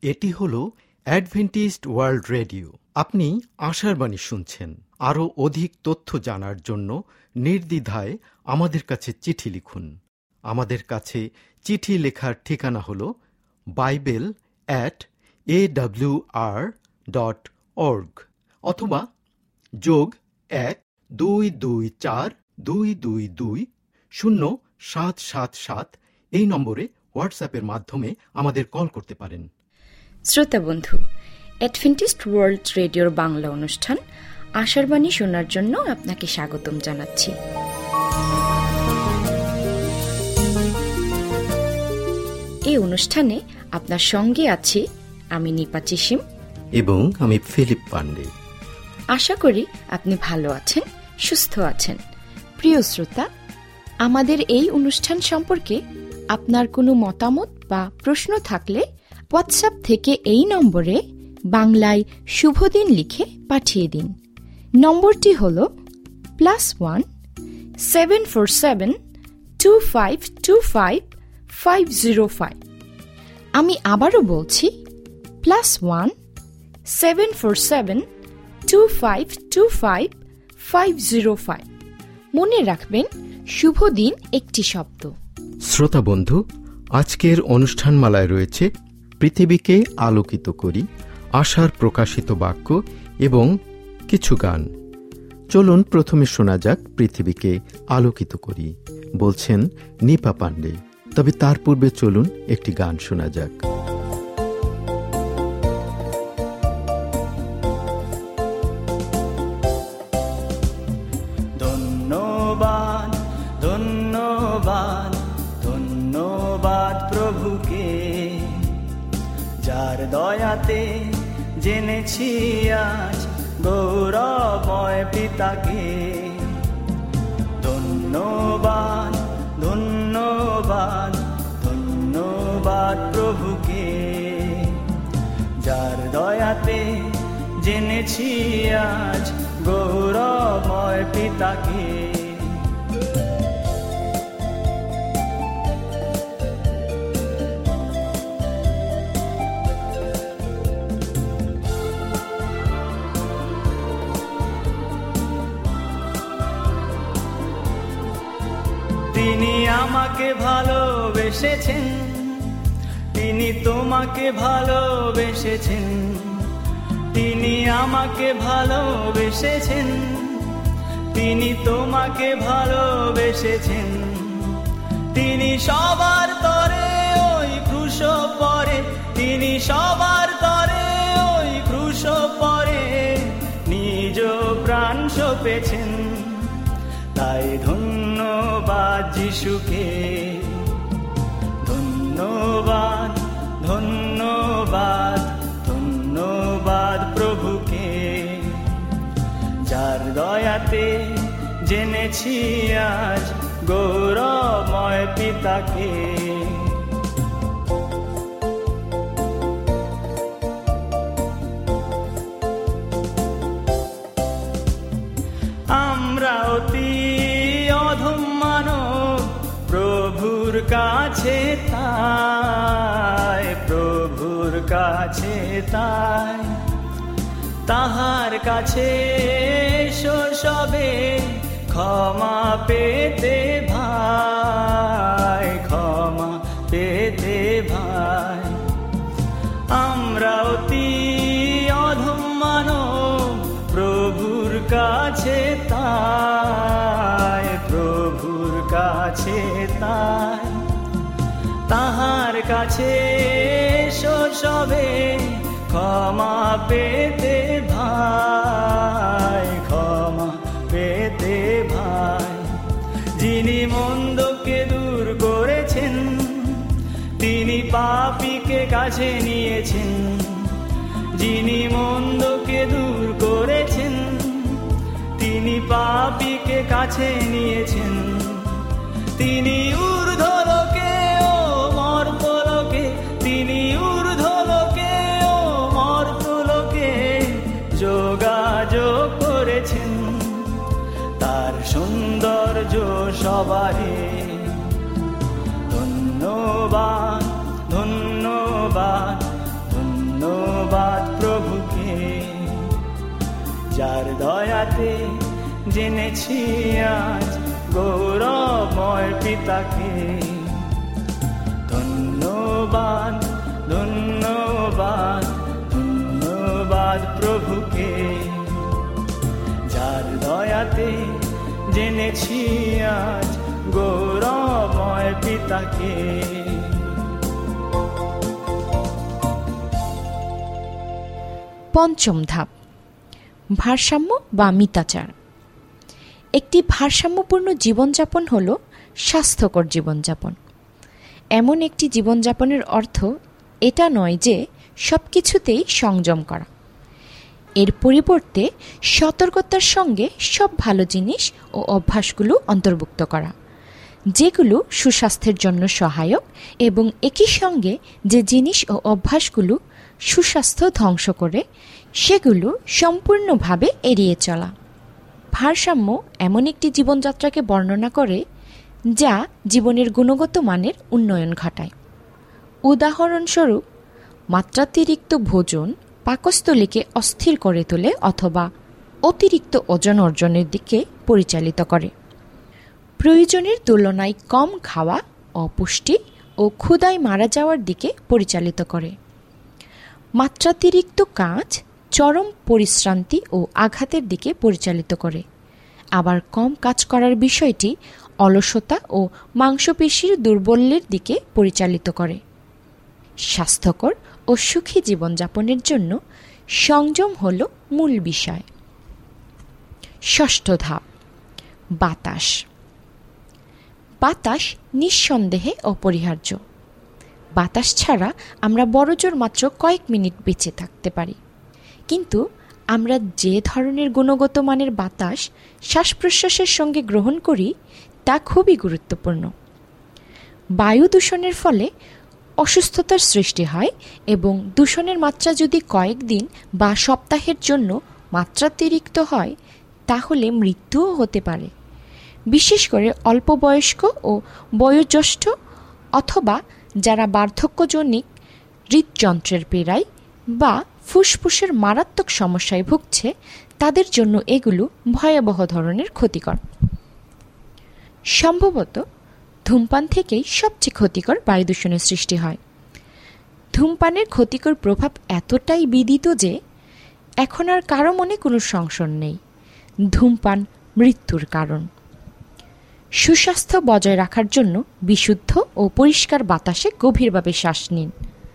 এটি হলো Adventist world radio. আপনি আশার বাণী শুনছেন। আরও অধিক তথ্য জানার জন্য নির্দ্বিধায় আমাদের কাছে চিঠি লিখুন। আমাদের কাছে চিঠি লেখার ঠিকানা হল bible@awr.org অথবা +1-224-222-0777 এই নম্বরে হোয়াটসঅ্যাপের মাধ্যমে আমাদের কল করতে পারেন। শ্রোতা বন্ধু, অ্যাডভেন্টিস্ট ওয়ার্ল্ড রেডিওর বাংলা অনুষ্ঠান আশার বাণী শোনার জন্য আপনাকে স্বাগতম জানাচ্ছি। এই অনুষ্ঠানে আপনার সঙ্গে আছি আমি নিপা চিসিম এবং আমি ফিলিপ পান্ডে। আশা করি আপনি ভালো আছেন, সুস্থ আছেন। প্রিয় শ্রোতা, আমাদের এই অনুষ্ঠান সম্পর্কে আপনার কোনো মতামত বা প্রশ্ন থাকলে হোয়াটসঅ্যাপ থেকে এই নম্বরে বাংলায় শুভদিন লিখে পাঠিয়ে দিন। নম্বরটি হল +1-747-2525-505। আমি আবারও বলছি +1-747-2525-505। মনে রাখবেন, শুভ দিন একটি শব্দ। শ্রোতা বন্ধু, আজকের অনুষ্ঠানমালায় রয়েছে পৃথিবীকে আলোকিত করি, আশার প্রকাশিত বাক্য এবং কিছু গান। চলুন প্রথমে শোনা যাক পৃথিবীকে আলোকিত করি, বলছেন নিপা পান্ডে। তবে তার পূর্বে চলুন একটি গান শোনা যাক। ধন্যবাদ ধন্যবাদ ধন্যবাদ প্রভুকে, যার দয়াতে জেনেছি আজ গৌরবময় পিতাকে। ধন্যবাদ ধন্যবাদ ধন্যবাদ প্রভুকে, যার দয়াতে জেনেছি আজ গৌরবময় পিতাকে। তিনি আমাকে ভালোবেসেছেন, তিনি তোমাকে ভালোবেসেছেন। তিনি আমাকে ভালোবেসেছেন, তিনি তোমাকে ভালোবেসেছেন। তিনি সবার তরে ওই ক্রুশ পরে, তিনি সবার তরে ওই ক্রুশ পরে নিজ প্রাণ সঁপেছেন। তাই ধন্যবাদ যিশুকে, ধন্যবাদ ধন্যবাদ ধন্যবাদ প্রভুকে, যার দয়াতে জেনেছি আজ গৌরবময় পিতাকে। আমরা অতি অধম মানব, প্রভুর কাছে তাই, প্রভুর কাছে তাই। তাহার কাছে সবে ক্ষমা পেতে ভাই, ক্ষমা পেতে ভাই। আমরা অতি অধম মানব, প্রভুর কাছে তাই, প্রভুর কাছে তাই। তাহার কাছে সবে ক্ষমা পেতে ভাই, ক্ষমা পেতে ভাই। যিনি মন্দকে দূর করেছেন, তিনি পাপীকে কাছে নিয়েছেন। যিনি মন্দকে দূর করেছেন, তিনি পাপীকে কাছে নিয়েছেন। তিনি ঊর্ধ্বলোকে ও মর্ত্যলোকে, তিনি ঊর্ধ্বলোকে ও মর্ত্যলোকে যোগাযোগ করেছেন। তার সৌন্দর্য সবারে। ধন্যবাদ ধন্যবাদ ধন্যবাদ দয়াতে জেনেছি আজ গৌরবময় পিতাকে। ধন্যবাদ ধন্যবাদ ধন্যবাদ প্রভুকে, যার দয়াতে জেনেছি আজ গৌরবময় পিতাকে। পঞ্চম ধাপ, ভারসাম্য বা মিতাচার। একটি ভারসাম্যপূর্ণ জীবনযাপন হল স্বাস্থ্যকর জীবনযাপন। এমন একটি জীবনযাপনের অর্থ এটা নয় যে সবকিছুতেই সংযম করা। এর পরিবর্তে সতর্কতার সঙ্গে সব ভালো জিনিস ও অভ্যাসগুলো অন্তর্ভুক্ত করা, যেগুলো সুস্বাস্থ্যের জন্য সহায়ক, এবং একই সঙ্গে যে জিনিস ও অভ্যাসগুলো সুস্বাস্থ্য ধ্বংস করে সেগুলো সম্পূর্ণভাবে এড়িয়ে চলা। ভারসাম্য এমন একটি জীবনযাত্রাকে বর্ণনা করে যা জীবনের গুণগত মানের উন্নয়ন ঘটায়। উদাহরণস্বরূপ, মাত্রাতিরিক্ত ভোজন পাকস্থলীকে অস্থির করে তোলে অথবা অতিরিক্ত ওজন অর্জনের দিকে পরিচালিত করে। প্রয়োজনের তুলনায় কম খাওয়া অপুষ্টি ও ক্ষুধায় মারা যাওয়ার দিকে পরিচালিত করে। মাত্রাতিরিক্ত কাজ চরম পরিশ্রান্তি ও আঘাতের দিকে পরিচালিত করে। আবার কম কাজ করার বিষয়টি অলসতা ও মাংসপেশির দুর্বলের দিকে পরিচালিত করে। স্বাস্থ্যকর ও সুখী জীবনযাপনের জন্য সংযম হল মূল বিষয়। ষষ্ঠ ধাপ, বাতাস। বাতাস নিঃসন্দেহে অপরিহার্য। বাতাস ছাড়া আমরা বড়জোর মাত্র কয়েক মিনিট বেঁচে থাকতে পারি, কিন্তু আমরা যে ধরনের গুণগত মানের বাতাস শ্বাস প্রশ্বাসের সঙ্গে গ্রহণ করি তা খুবই গুরুত্বপূর্ণ। বায়ু দূষণের ফলে অসুস্থতার সৃষ্টি হয়, এবং দূষণের মাত্রা যদি কয়েকদিন বা সপ্তাহের জন্য মাত্রাতিরিক্ত হয় তাহলে মৃত্যুও হতে পারে। বিশেষ করে অল্প বয়স্ক ও বয়োজ্যেষ্ঠ অথবা যারা বার্ধক্যজনিত হৃদযন্ত্রের পীড়ায় বা ফুসফুসের মারাত্মক সমস্যায় ভুগছে তাদের জন্য এগুলো ভয়াবহ ধরনের ক্ষতিকর। সম্ভবত ধূমপান থেকেই সবচেয়ে ক্ষতিকর বায়ু দূষণের সৃষ্টি হয়। ধূমপানের ক্ষতিকর প্রভাব এতটাই বিদিত যে এখন আর কারো মনে কোনো সংশয় নেই, ধূমপান মৃত্যুর কারণ। সুস্বাস্থ্য বজায় রাখার জন্য বিশুদ্ধ ও পরিষ্কার বাতাসে গভীরভাবে শ্বাস নিন।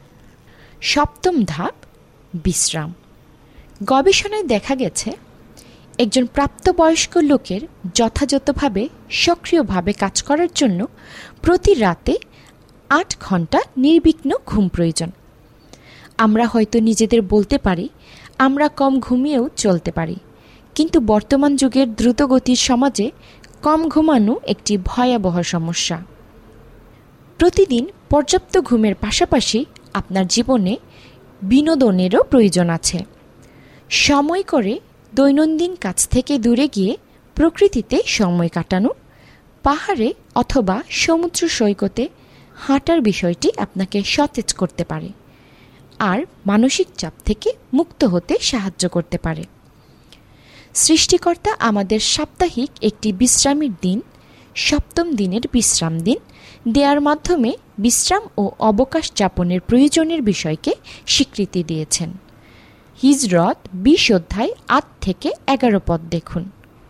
সপ্তম ধাপ, বিশ্রাম। গবেষণায় দেখা গেছে একজন প্রাপ্তবয়স্ক লোকের যথাযথভাবে সক্রিয়ভাবে কাজ করার জন্য প্রতি রাতে 8 ঘন্টা নির্বিঘ্ন ঘুম প্রয়োজন। আমরা হয়তো নিজেদের বলতে পারি আমরা কম ঘুমিয়েও চলতে পারি, কিন্তু বর্তমান যুগের দ্রুতগতির সমাজে কম ঘুমানো একটি ভয়াবহ সমস্যা। প্রতিদিন পর্যাপ্ত ঘুমের পাশাপাশি আপনার জীবনে বিনোদনেরও প্রয়োজন আছে। সময় করে দৈনন্দিন কাজ থেকে দূরে গিয়ে প্রকৃতিতে সময় কাটানো, পাহাড়ে অথবা সমুদ্র সৈকতে হাঁটার বিষয়টি আপনাকে সতেজ করতে পারে আর মানসিক চাপ থেকে মুক্ত হতে সাহায্য করতে পারে। সৃষ্টিকর্তা আমাদের সাপ্তাহিক একটি বিশ্রামের দিন, সপ্তম দিনের বিশ্রাম দিন দেওয়ার মাধ্যমে বিশ্রাম ও অবকাশ যাপনের প্রয়োজনের বিষয়কে স্বীকৃতি দিয়েছেন। হিজরত 20 অধ্যায় 8 থেকে 11 পদ দেখুন।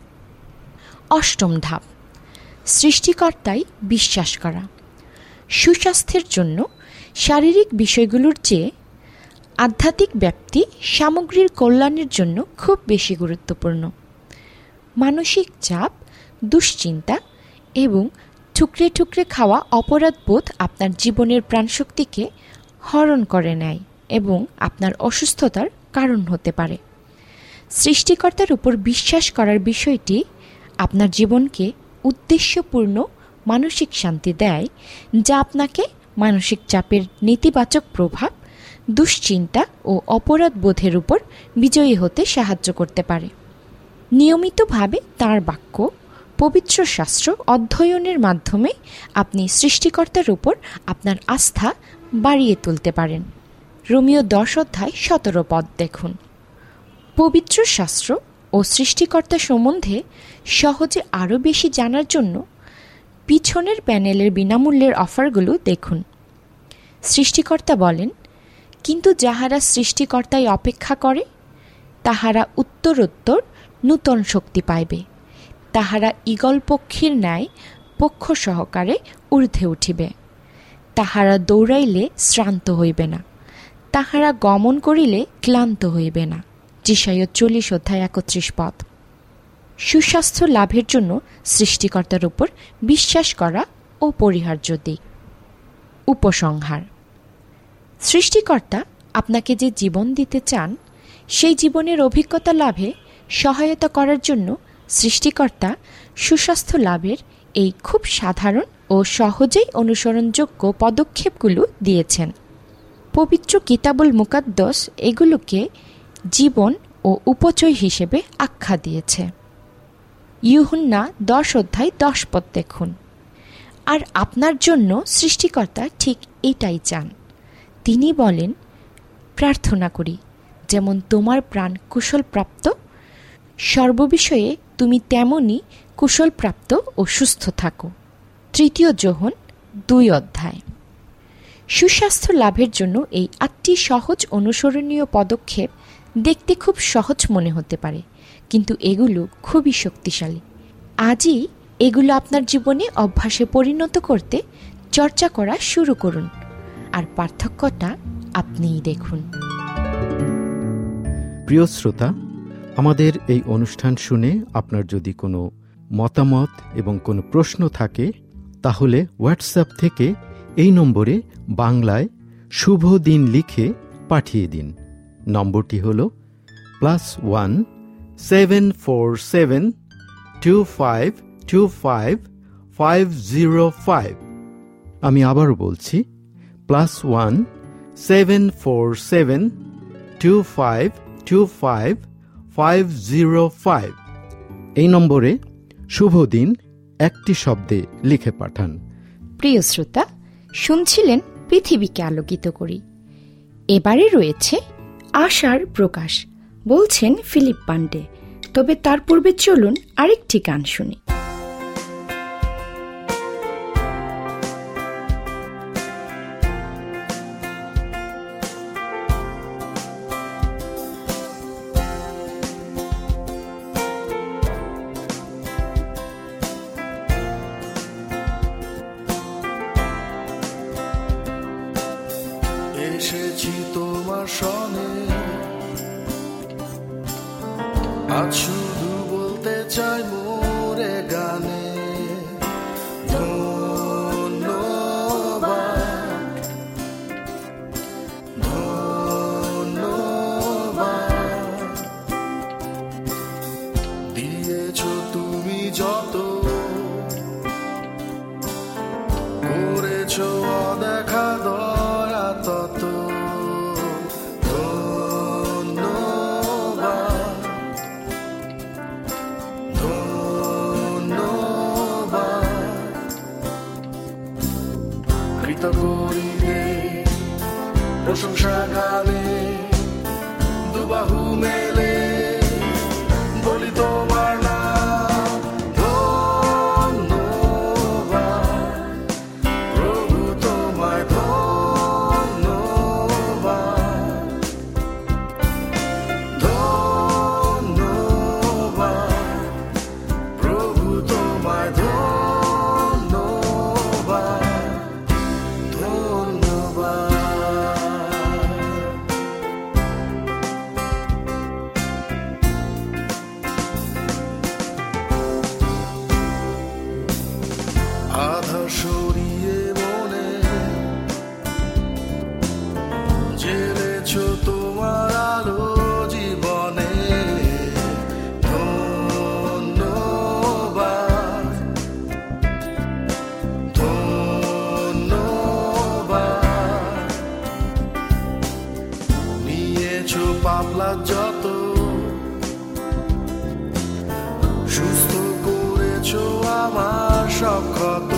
অষ্টম ধাপ, সৃষ্টিকর্তায় বিশ্বাস করা। সুস্বাস্থ্যের জন্য শারীরিক বিষয়গুলোর চেয়ে আধ্যাত্মিক ব্যাপ্তি সামগ্রীর কল্যাণের জন্য খুব বেশি গুরুত্বপূর্ণ। মানসিক চাপ, দুশ্চিন্তা এবং ঠুকরে ঠুকরে খাওয়া অপরাধবোধ আপনার জীবনের প্রাণশক্তিকে হরণ করে নেয় এবং আপনার অসুস্থতার কারণ হতে পারে। সৃষ্টিকর্তার উপর বিশ্বাস করার বিষয়টি আপনার জীবনকে উদ্দেশ্যপূর্ণ মানসিক শান্তি দেয়, যা আপনাকে মানসিক চাপের নেতিবাচক প্রভাব, দুশ্চিন্তা ও অপরাধবোধের উপর বিজয়ী হতে সাহায্য করতে পারে। নিয়মিতভাবে তাঁর বাক্য, পবিত্র শাস্ত্র অধ্যয়নের মাধ্যমে আপনি সৃষ্টিকর্তার উপর আপনার আস্থা বাড়িয়ে তুলতে পারেন। রোমীয় 10 অধ্যায় 17 পদ দেখুন। পবিত্র শাস্ত্র ও সৃষ্টিকর্তা সম্বন্ধে সহজে আরও বেশি জানার জন্য পিছনের প্যানেলের বিনামূল্যের অফারগুলো দেখুন। সৃষ্টিকর্তা বলেন, কিন্তু যাহারা সৃষ্টিকর্তায় অপেক্ষা করে তাহারা উত্তরোত্তর নূতন শক্তি পাইবে, তাহারা ঈগল পক্ষীর ন্যায় পক্ষ সহকারে ঊর্ধ্বে উঠিবে, তাহারা দৌড়াইলে শ্রান্ত হইবে না, তাহারা গমন করিলে ক্লান্ত হইবে না। যেশায়া 40:31 সুস্বাস্থ্য লাভের জন্য সৃষ্টিকর্তার উপর বিশ্বাস করা অপরিহার্য দিক। উপসংহার: সৃষ্টিকর্তা আপনাকে যে জীবন দিতে চান সেই জীবনের অভিজ্ঞতা লাভে সহায়তা করার জন্য সৃষ্টিকর্তা সুস্বাস্থ্য লাভের এই খুব সাধারণ ও সহজেই অনুসরণযোগ্য পদক্ষেপগুলো দিয়েছেন। পবিত্র কিতাবুল মুকাদ্দাস এগুলোকে জীবন ও উপচয় হিসেবে আখ্যা দিয়েছে। ইউহান্না 10:10 দেখুন। আর আপনার জন্য সৃষ্টিকর্তা ঠিক এটাই চান। তিনি বলেন, প্রার্থনা করি যেমন তোমার প্রাণ কুশলপ্রাপ্ত, সর্ববিষয়ে তুমি তেমনই কুশলপ্রাপ্ত ও সুস্থ থাকো। 3 যোহন 2 সুস্বাস্থ্য লাভের জন্য এই 8টি সহজ অনুসরণীয় পদক্ষেপ দেখতে খুব সহজ মনে হতে পারে, কিন্তু এগুলো খুবই শক্তিশালী। আজই এগুলো আপনার জীবনে অভ্যাসে পরিণত করতে চর্চা করা শুরু করুন, আর পার্থক্যটা আপনিই দেখুন। প্রিয় শ্রোতা, আমাদের এই অনুষ্ঠান শুনে আপনার যদি কোনো মতামত এবং কোনো প্রশ্ন থাকে তাহলে হোয়াটসঅ্যাপ থেকে এই নম্বরে বাংলায় শুভ দিন লিখে পাঠিয়ে দিন। নম্বরটি হল +1 747 2525 505। আমি আবারও বলছি, +1 747 2525 505। এই নম্বরে শুভ দিন একটি শব্দে লিখে পাঠান। প্রিয় শ্রোতা, শুনছিলেন পৃথিবীকে আলোকিত করি। এবারে রয়েছে আশার প্রকাশ, বলছেন ফিলিপ পান্ডে। তবে তার পূর্বে চলুন আরেকটি গান শুনি। এসেছি তোমার শনে, আজ শুধু বলতে চাই মোরে গানে ধন্যবাদ, ধন্যবাদ। দিয়েছ তুমি যত, করেছ অদেখা দয়া তত, করিবে প্রশংসা গানে, দুবাহু মেলে বলি তোমার নাম ধন্যবাদ। প্রভু তোমায় ধন্যবাদ, ধন্যবাদ। প্রভু তোমায় আধার সরিয়ে মনে জেলেছ তোমার আলো জীবনে ধন্যবাদ, ধন্যবাদ। নিয়েছ পাপলা যত, সুস্থ করেছ আমার সব ক্ষত,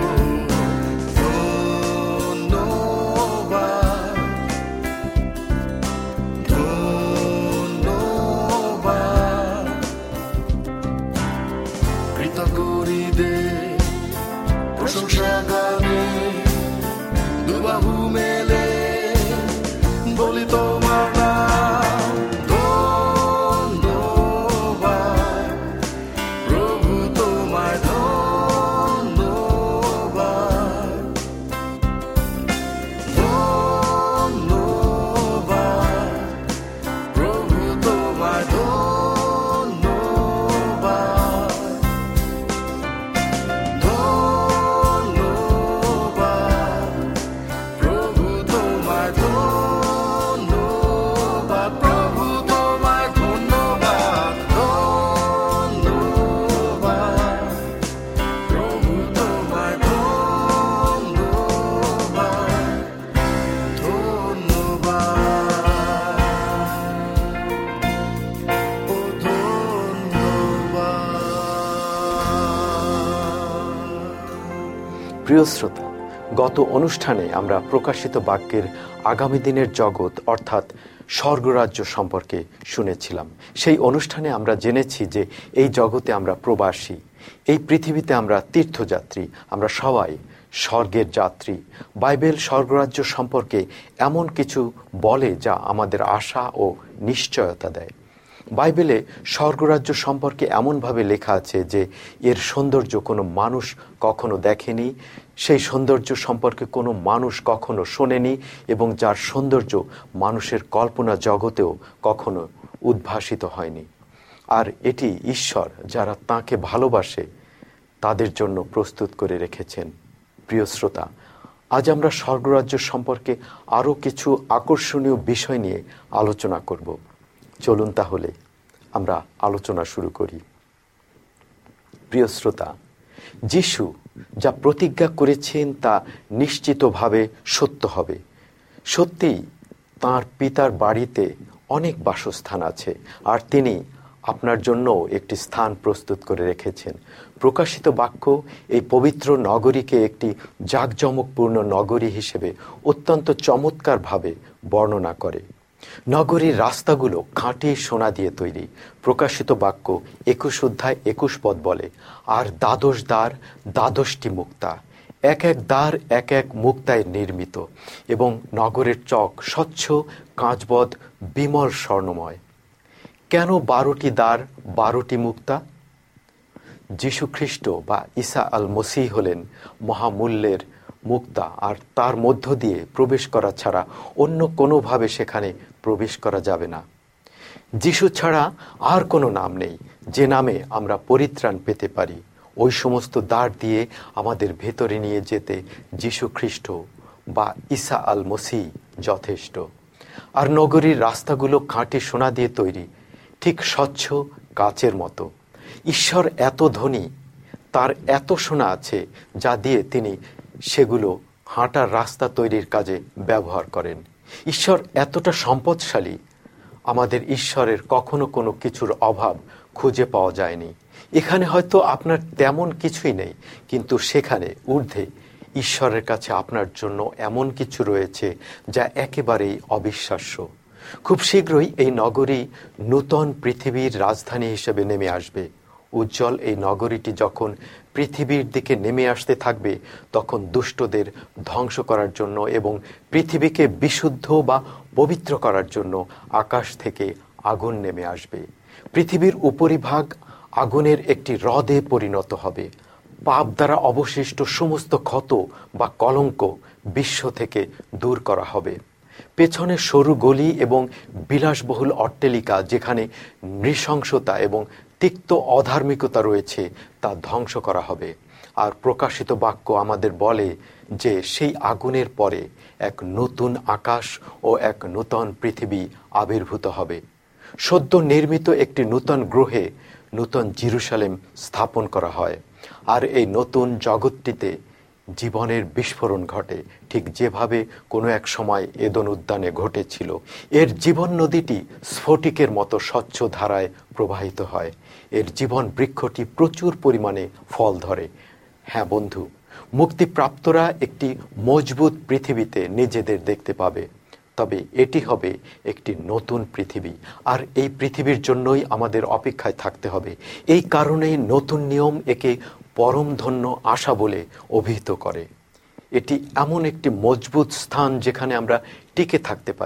ধন্যবাদ, ধন্যবাদ। বলি তোমার নাম। ধন্যবাদ প্রভু, তোমায় ধন্যবাদ। ধন্যবাদ প্রভু, তোমায় ধন্যবাদ। ধন্যবাদ প্রভু, তোমায় ধন্যবাদ। প্রভু, তোমায় ধন্যবাদ। ধন্যবাদ প্রভু, তোমায় ধন্যবাদ। ধন্যবাদ ও ধন্যবাদ। প্রিয় শ্রোতা, গত অনুষ্ঠানে আমরা প্রকাশিত বাক্যের আগামী দিনের জগৎ অর্থাৎ স্বর্গরাজ্য সম্পর্কে শুনেছিলাম। সেই অনুষ্ঠানে আমরা জেনেছি যে এই জগতে আমরা প্রবাসী, এই পৃথিবীতে আমরা তীর্থযাত্রী, আমরা সবাই স্বর্গের যাত্রী। বাইবেল স্বর্গরাজ্য সম্পর্কে এমন কিছু বলে যা আমাদের আশা ও নিশ্চয়তা দেয়। বাইবেলে স্বর্গরাজ্য সম্পর্কে এমনভাবে লেখা আছে যে এর সৌন্দর্য কোনো মানুষ কখনো দেখেনি, সেই সৌন্দর্য সম্পর্কে কোনো মানুষ কখনো শোনেনি এবং যার সৌন্দর্য মানুষের কল্পনা জগতেও কখনো উদ্ভাসিত হয়নি। আর এটি ঈশ্বর যারা তাঁকে ভালোবাসে তাদের জন্য প্রস্তুত করে রেখেছেন। প্রিয় শ্রোতা, আজ আমরা স্বর্গরাজ্য সম্পর্কে আরও কিছু আকর্ষণীয় বিষয় নিয়ে আলোচনা করব। চলুন তাহলে আমরা আলোচনা শুরু করি। প্রিয় শ্রোতা, যিশু যা প্রতিজ্ঞা করেছেন তা নিশ্চিতভাবে সত্য হবে। সত্যিই তাঁর পিতার বাড়িতে অনেক বাসস্থান আছে, আর তিনি আপনার জন্য একটি স্থান প্রস্তুত করে রেখেছেন। প্রকাশিত বাক্য এই পবিত্র নগরীকে একটি জাঁকজমকপূর্ণ নগরী হিসেবে অত্যন্ত চমৎকারভাবে বর্ণনা করে। নগরীর রাস্তাগুলো খাঁটি সোনা দিয়ে তৈরি। প্রকাশিত বাক্য 21 অধ্যায় 21 পদ বলে, আর দ্বাদশ দ্বার 12টি মুক্তা, এক এক দ্বার এক এক মুক্তায় নির্মিত, এবং নগরের চক স্বচ্ছ কাঁচবদ বিমল স্বর্ণময়। কেন 12টি দ্বার 12টি মুক্তা? যীশু খ্রিস্ট বা ঈসা আল মসিহ হলেন মহামূল্যের মুক্তা, আর তার মধ্য দিয়ে প্রবেশ করা ছাড়া অন্য কোনোভাবে সেখানে প্রবেশ করা যাবে না। যিশু ছাড়া আর কোনো নাম নেই যে নামে আমরা পরিত্রাণ পেতে পারি। ওই সমস্ত দ্বার দিয়ে আমাদের ভেতরে নিয়ে যেতে যীশু খ্রিস্ট বা ঈসা আল মসিহ যথেষ্ট। আর নগরীর রাস্তাগুলো খাঁটি সোনা দিয়ে তৈরি, ঠিক স্বচ্ছ কাচের মতো। ঈশ্বর এত ধনী, তার এত সোনা আছে যা দিয়ে তিনি সেগুলো হাঁটার রাস্তা তৈরির কাজে ব্যবহার করেন। ঈশ্বর এতটা সম্পদশালী, আমাদের ঈশ্বরের কখনো কোনো কিছুর অভাব খুঁজে পাওয়া যায়নি। এখানে হয়তো আপনার তেমন কিছুই নেই, কিন্তু সেখানে ঊর্ধ্বে ঈশ্বরের কাছে আপনার জন্য এমন কিছু রয়েছে যা একেবারেই অবিশ্বাস্য। খুব শীঘ্রই এই নগরী নূতন পৃথিবীর রাজধানী হিসেবে নেমে আসবে। উজ্জ্বল এই নগরীটি যখন পৃথিবীর দিকে নেমে আসতে থাকবে, তখন দুষ্টদের ধ্বংস করার জন্য এবং পৃথিবীকে বিশুদ্ধ বা পবিত্র করার জন্য আকাশ থেকে আগুন নেমে আসবে। পৃথিবীর উপরিভাগ আগুনের একটি হ্রদে পরিণত হবে। পাপ দ্বারা অবশিষ্ট সমস্ত ক্ষত বা কলঙ্ক বিশ্ব থেকে দূর করা হবে। পেছনে সরু গলি এবং বিলাসবহুল অট্টালিকা যেখানে নৃশংসতা এবং তিক্ত অধার্মিকতা রয়েছে তা ধ্বংস করা হবে। আর প্রকাশিত বাক্য আমাদের বলে যে সেই আগুনের পরে এক নতুন আকাশ ও এক নূতন পৃথিবী আবির্ভূত হবে। সদ্য নির্মিত একটি নূতন গ্রহে নূতন জেরুজালেম স্থাপন করা হয়। আর এই নতুন জগৎটিতে জীবনের বিস্ফোরণ ঘটে, ঠিক যেভাবে কোনো এক সময় এদন উদ্যানে ঘটেছিল। এর জীবন নদীটি স্ফটিকের মতো স্বচ্ছ ধারায় প্রবাহিত হয়। এর জীবন বৃক্ষটি প্রচুর পরিমাণে ফল ধরে। হ্যাঁ বন্ধু, মুক্তিপ্রাপ্তরা একটি মজবুত পৃথিবীতে নিজেদের দেখতে পাবে। তবে এটি হবে একটি নতুন পৃথিবী, আর এই পৃথিবীর জন্যই আমাদের অপেক্ষায় থাকতে হবে। এই কারণেই নতুন নিয়ম একে পরমধন্য আশা বলে অভিহিত করে। এটি এমন একটি মজবুত স্থান যেখানে আমরা টিকে থাকতে পারি।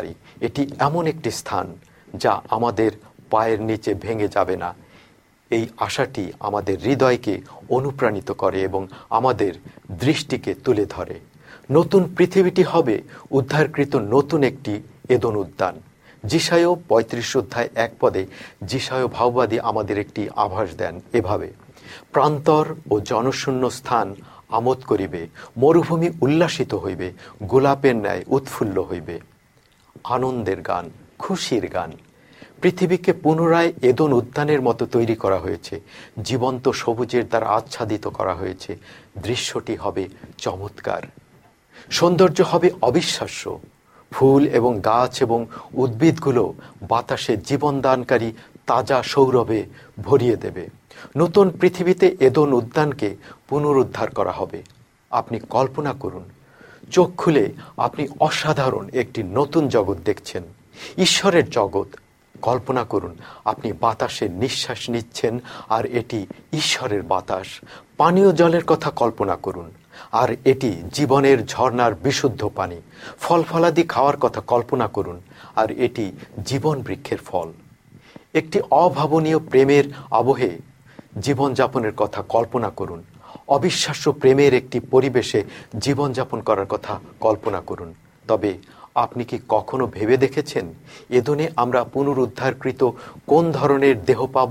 এটি এমন একটি স্থান যা আমাদের পায়ের নিচে ভেঙে যাবে না। এই আশাটি আমাদের হৃদয়কে অনুপ্রাণিত করে এবং আমাদের দৃষ্টিকে তুলে ধরে। নতুন পৃথিবীটি হবে উদ্ধারকৃত নতুন একটি এদন উদ্যান। যিশায় 35 অধ্যায় 1 পদে যিশায় ভাববাদী আমাদের একটি আভাস দেন এভাবে: প্রান্তর ও জনশূন্য স্থান আমোদ করিবে, মরুভূমি উল্লাসিত হইবে, গোলাপের ন্যায় উৎফুল্ল হইবে। আনন্দের গান, খুশির গান। পৃথিবীকে পুনরায় এদন উদ্যানের মতো তৈরি করা হয়েছে, জীবন্ত সবুজের দ্বারা আচ্ছাদিত করা হয়েছে। দৃশ্যটি হবে চমৎকার, সৌন্দর্য হবে অবিশ্বাস্য। ফুল এবং গাছ এবং উদ্ভিদগুলো বাতাসে জীবনদানকারী তাজা সৌরভে ভরিয়ে দেবে। নতুন পৃথিবীতে এদন উদ্যানকে পুনরুদ্ধার করা হবে। আপনি কল্পনা করুন, চোখ খুলে আপনি অসাধারণ একটি নতুন জগৎ দেখছেন, ঈশ্বরের জগৎ। কল্পনা করুন আপনি বাতাসে নিঃশ্বাস নিচ্ছেন আর এটি ঈশ্বরের বাতাস। পানীয় জলের কথা কল্পনা করুন, আর এটি জীবনের ঝর্ণার বিশুদ্ধ পানি। ফল ফলাদি খাওয়ার কথা কল্পনা করুন, আর এটি জীবন বৃক্ষের ফল। একটি অভাবনীয় প্রেমের আবহে জীবনযাপনের কথা কল্পনা করুন। অবিশ্বাস্য প্রেমের একটি পরিবেশে জীবনযাপন করার কথা কল্পনা করুন। তবে আপনি কি কখনো ভেবে দেখেছেন এদনে আমরা পুনরুদ্ধারকৃত কোন ধরনের দেহ পাব?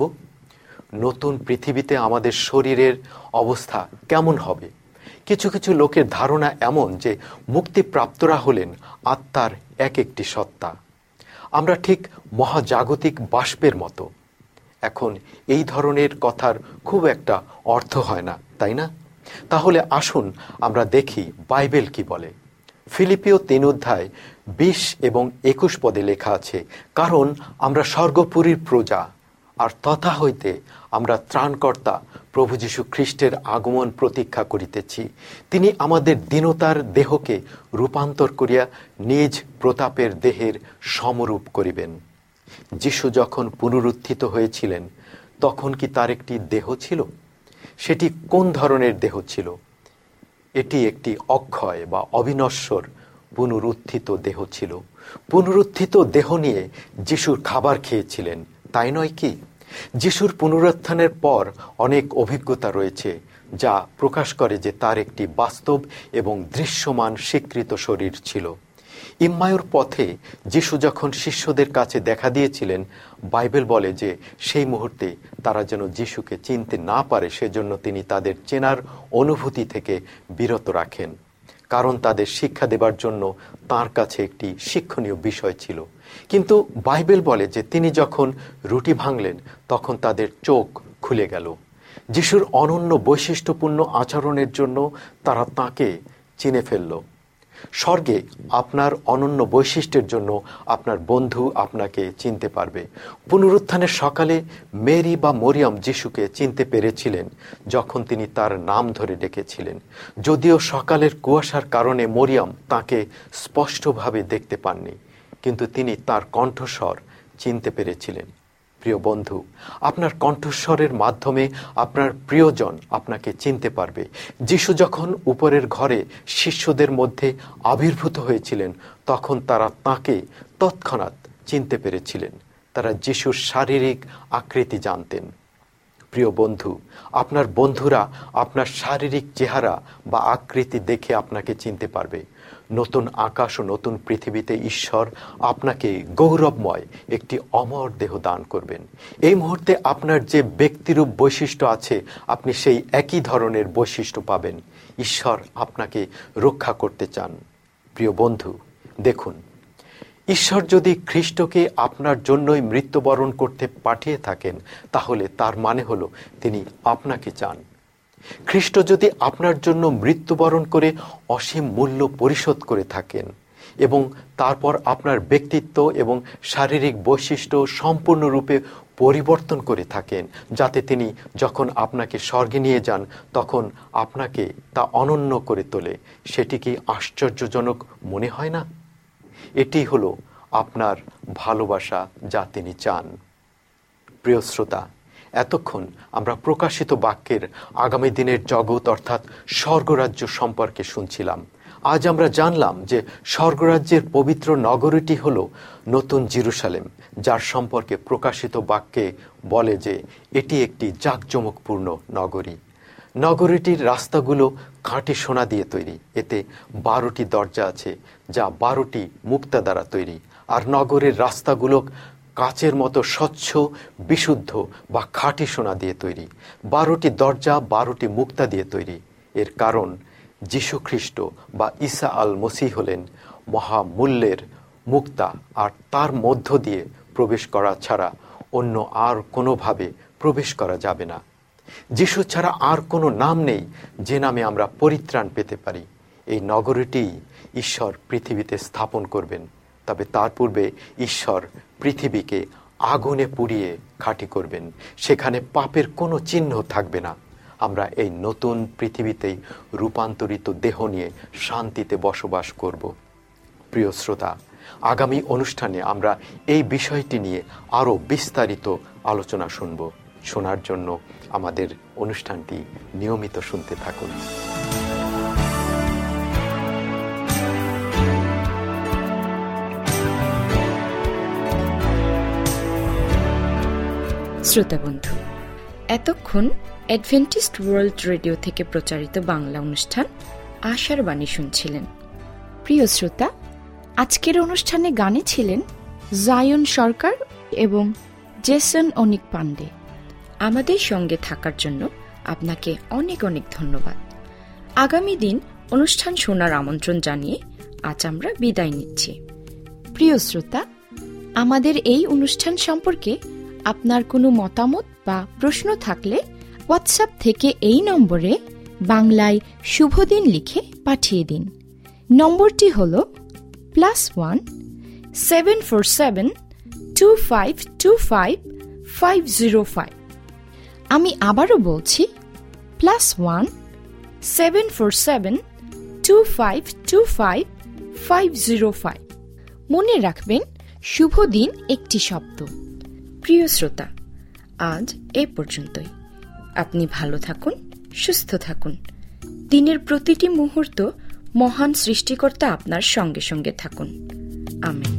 নতুন পৃথিবীতে আমাদের শরীরের অবস্থা কেমন হবে? কিছু কিছু লোকের ধারণা এমন যে মুক্তিপ্রাপ্তরা হলেন আত্মার এক একটি সত্তা। আমরা ঠিক মহাজাগতিক বাষ্পের মতো। এখন এই ধরনের কথার খুব একটা অর্থ হয় না, তাই না? তাহলে আসুন আমরা দেখি বাইবেল কি বলে। ফিলিপিও 3 অধ্যায় 20 এবং 21 পদে লেখা আছে, কারণ আমরা স্বর্গপুরীর প্রজা, আর তথা হইতে আমরা ত্রাণকর্তা প্রভু যীশু খ্রিস্টের আগমন প্রতীক্ষা করিতেছি। তিনি আমাদের দীনতার দেহকে রূপান্তর করিয়া নিজ প্রতাপের দেহের সমরূপ করিবেন। যীশু যখন পুনরুত্থিত হয়েছিলেন তখন কি তার একটি দেহ ছিল? সেটি কোন ধরনের দেহ ছিল? এটি একটি অক্ষয় বা অবিনশ্বর পুনরুত্থিত দেহ ছিল। পুনরুত্থিত দেহ নিয়ে যিশুর খাবার খেয়েছিলেন, তাই নয় কি? যিশুর পুনরুত্থানের পর অনেক অভিজ্ঞতা রয়েছে যা প্রকাশ করে যে তার একটি বাস্তব এবং দৃশ্যমান স্বীকৃত শরীর ছিল। ইম্মায়ুর পথে যিশু যখন শিষ্যদের কাছে দেখা দিয়েছিলেন, বাইবেল বলে যে সেই মুহূর্তে তারা যেন যিশুকে চিনতে না পারে সেজন্য তিনি তাদের চেনার অনুভূতি থেকে বিরত রাখেন, কারণ তাদের শিক্ষা দেবার জন্য তার কাছে একটি শিক্ষণীয় বিষয় ছিল। কিন্তু বাইবেল বলে যে তিনি যখন রুটি ভাঙলেন তখন তাদের চোখ খুলে গেল। যিশুর অনন্য বৈশিষ্ট্যপূর্ণ আচরণের জন্য তারা তাঁকে চিনে ফেলল। স্বর্গে আপনার অনন্য বৈশিষ্ট্যের জন্য আপনার বন্ধু আপনাকে চিনতে পারবে। পুনরুত্থানের সকালে মেরি বা মরিয়ম যিশুকে চিনতে পেরেছিলেন যখন তিনি তার নাম ধরে ডেকেছিলেন। যদিও সকালের কুয়াশার কারণে মরিয়ম তাকে স্পষ্টভাবে দেখতে পাননি, কিন্তু তিনি তার কণ্ঠস্বর চিনতে পেরেছিলেন। প্রিয় বন্ধু, আপনার কণ্ঠস্বরের মাধ্যমে আপনার প্রিয়জন আপনাকে চিনতে পারবে। যিশু যখন উপরের ঘরে শিষ্যদের মধ্যে আবির্ভূত হয়েছিলেন তখন তারা তাঁকে তৎক্ষণাৎ চিনতে পেরেছিলেন। তারা যিশুর শারীরিক আকৃতি জানতেন। প্রিয় বন্ধু, আপনার বন্ধুরা আপনার শারীরিক চেহারা বা আকৃতি দেখে আপনাকে চিনতে পারবে। নতুন আকাশ ও নতুন পৃথিবীতে ঈশ্বর আপনাকে গৌরবময় একটি অমর দেহ দান করবেন। এই মুহূর্তে আপনার যে ব্যক্তিরূপ বৈশিষ্ট্য আছে আপনি সেই একই ধরনের বৈশিষ্ট্য পাবেন। ঈশ্বর আপনাকে রক্ষা করতে চান। প্রিয় বন্ধু, দেখুন, ঈশ্বর যদি খ্রিস্টকে আপনার জন্যই মৃত্যুবরণ করতে পাঠিয়ে থাকেন তাহলে তার মানে হলো তিনি আপনাকে চান। খ্রিস্ট যদি আপনার জন্য মৃত্যুবরণ করে অসীম মূল্য পরিশোধ করে থাকেন এবং তারপর আপনার ব্যক্তিত্ব এবং শারীরিক বৈশিষ্ট্য সম্পূর্ণরূপে পরিবর্তন করে থাকেন যাতে তিনি যখন আপনাকে স্বর্গে নিয়ে যান তখন আপনাকে তা অনন্য করে তোলে, সেটি কি আশ্চর্যজনক মনে হয় না? এটি হলো আপনার ভালোবাসা যা তিনি চান। প্রিয় শ্রোতা, এতক্ষণ আমরা প্রকাশিত বাক্যের আগামী দিনের জগৎ অর্থাৎ স্বর্গরাজ্য সম্পর্কে শুনছিলাম। আজ আমরা জানলাম যে স্বর্গরাজ্যের পবিত্র নগরীটি হল নতুন জেরুসালেম, যার সম্পর্কে প্রকাশিত বাক্যে বলে যে এটি একটি জাঁকজমকপূর্ণ নগরী। নগরীটির রাস্তাগুলো খাঁটি সোনা দিয়ে তৈরি। এতে 12টি দরজা আছে, যা 12টি মুক্তা দ্বারা তৈরি। আর নগরের রাস্তাগুলো কাচের মতো স্বচ্ছ, বিশুদ্ধ বা খাঁটি সোনা দিয়ে তৈরি। 12টি দরজা 12টি মুক্তা দিয়ে তৈরি। এর কারণ যীশু খ্রিস্ট বা ঈসা আল মসিহ হলেন মহামূল্যের মুক্তা, আর তার মধ্য দিয়ে প্রবেশ করা ছাড়া অন্য আর কোনোভাবে প্রবেশ করা যাবে না। যীশু ছাড়া আর কোনো নাম নেই যে নামে আমরা পরিত্রাণ পেতে পারি। এই নগরীটি ঈশ্বর পৃথিবীতে স্থাপন করবেন, তবে তার পূর্বে ঈশ্বর পৃথিবীকে আগুনে পুড়িয়ে খাঁটি করবেন। সেখানে পাপের কোনো চিহ্ন থাকবে না। আমরা এই নতুন পৃথিবীতেই রূপান্তরিত দেহ নিয়ে শান্তিতে বসবাস করব। প্রিয় শ্রোতা, আগামী অনুষ্ঠানে আমরা এই বিষয়টি নিয়ে আরও বিস্তারিত আলোচনা শুনব। শোনার জন্য আমাদের অনুষ্ঠানটি নিয়মিত শুনতে থাকুন। শ্রোতা বন্ধু, এতক্ষণ অ্যাডভেন্টিস্ট ওয়ার্ল্ড রেডিও থেকে প্রচারিত বাংলা অনুষ্ঠান আশার বাণী শুনছিলেন। প্রিয় শ্রোতা, আজকের অনুষ্ঠানে গানে ছিলেন জায়ন সরকার এবং জেসন অনিক পান্ডে। আমাদের সঙ্গে থাকার জন্য আপনাকে অনেক অনেক ধন্যবাদ। আগামী দিন অনুষ্ঠান শোনার আমন্ত্রণ জানিয়ে আজ আমরা বিদায় নিচ্ছি। প্রিয় শ্রোতা, আমাদের এই অনুষ্ঠান সম্পর্কে আপনার কোনো মতামত বা প্রশ্ন থাকলে হোয়াটসঅ্যাপ থেকে এই নম্বরে বাংলায় শুভদিন লিখে পাঠিয়ে দিন। নম্বরটি হল +1 747 2525 505। আমি আবারও বলছি +1 747 2525 505। মনে রাখবেন, শুভ দিন একটি শব্দ। প্রিয় শ্রোতা, আজ এ পর্যন্তই। আপনি ভালো থাকুন, সুস্থ থাকুন। দিনের প্রতিটি মুহূর্ত মহান সৃষ্টিকর্তা আপনার সঙ্গে সঙ্গে থাকুন। আমেন।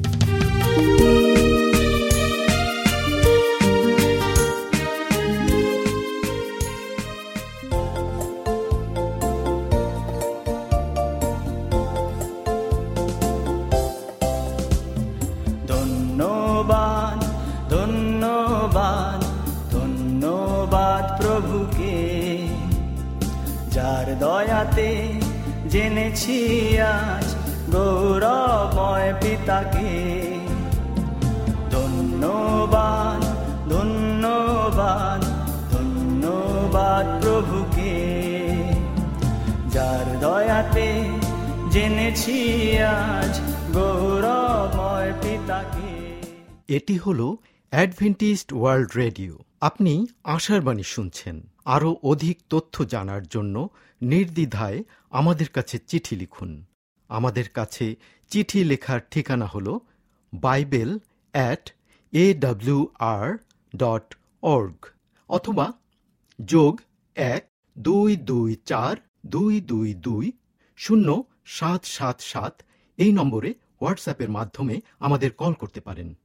ধন্যবাদ, ধন্যবাদ, ধন্যবাদ প্রভুকে, যার দয়াতে জেনেছি আজ গৌরবময় পিতাকে। ধন্যবাদ, ধন্যবাদ, ধন্যবাদ প্রভুকে, যার দয়াতে জেনেছি আজ গৌরবময় পিতাকে। এটি হলো অ্যাডভেন্টিস্ট ওয়ার্ল্ড রেডিও। আপনি আশার বাণী শুনছেন। আরও অধিক তথ্য জানার জন্য নির্দ্বিধায় আমাদের কাছে চিঠি লিখুন। আমাদের কাছে চিঠি লেখার ঠিকানা হল bible@awr.org অথবা +1-224-222-0777 এই নম্বরে হোয়াটসঅ্যাপের মাধ্যমে আমাদের কল করতে পারেন।